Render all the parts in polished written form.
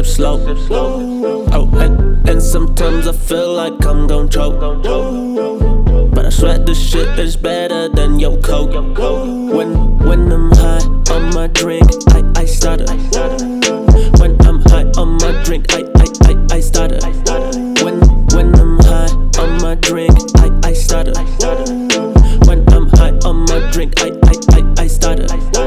slow. Oh, and sometimes I feel like I'm gon' choke. But I swear this shit is better than your coke. When I'm high on my drink, I stutter. When I'm high on my drink, I stutter. When I'm high on my drink, I stutter. When I'm high on my drink, I stutter.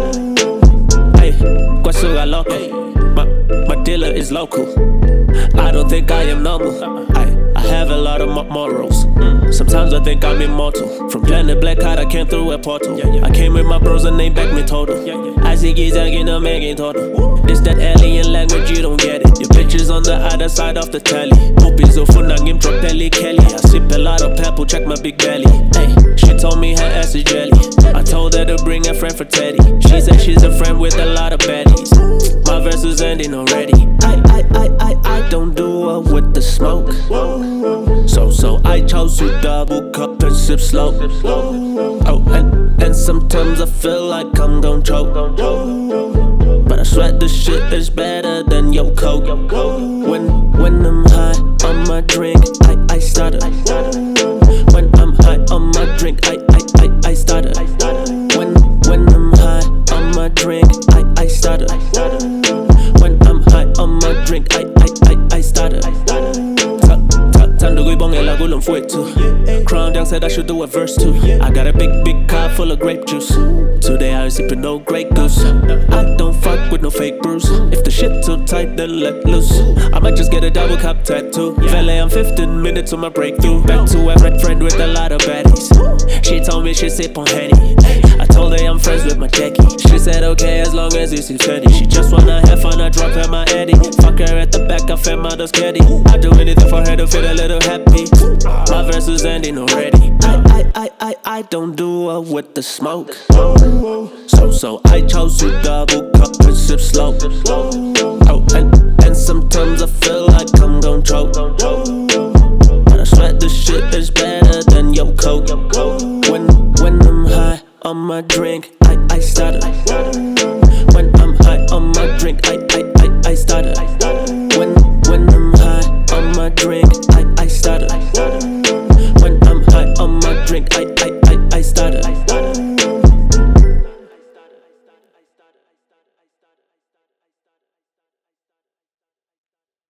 Hey, Guasuga loco. My dealer is local. I don't think I am normal. I have a lot of morals. Sometimes I think I'm immortal. From planet Black Card, I came through a portal. I came with my bros and they backed me total. I see kids again, I'm making total. This that alien language, you don't get it. Your bitches on the other side of the telly. Hopies of Funangim, drop Kelly. I sip a lot of purple, check my big belly. Hey, she told me her ass is jelly. I told her to bring a friend for Teddy. She said she's a friend with a lot of baddies. My verse is ending already. I don't do it with the smoke. So I chose to double cup and sip slow. Oh, and sometimes I feel like I'm gon' choke. But I swear this shit is better than your coke. When I'm high on my drink, I stutter. When I'm high on my drink, I stutter. When I'm high on my drink, I stutter. When I'm high on my drink, I stutter. Time to go bongela kulo mfowethu. Crown Down said I should do a verse too. I got a big car full of grape juice. Today I ain't sipping no Grey Goose. I don't fuck with no fake brews. If the shit too tight, then let loose. I might just get a double cup tattoo. Valet, I'm 15 minutes on my breakthrough. Back to a red friend with a lot of baddies. She told me she sip on Henny. I told her I'm friends with my Jackie. She said okay as long as you seem steady. She just wanna have fun, I drop her my Eddie. Fuck her at the back, I fed my dog Caddy. I do anything for her to feel a little happy. My verse is ending already. I don't do it with the smoke. So I chose to double cup and sip slow. Oh, and sometimes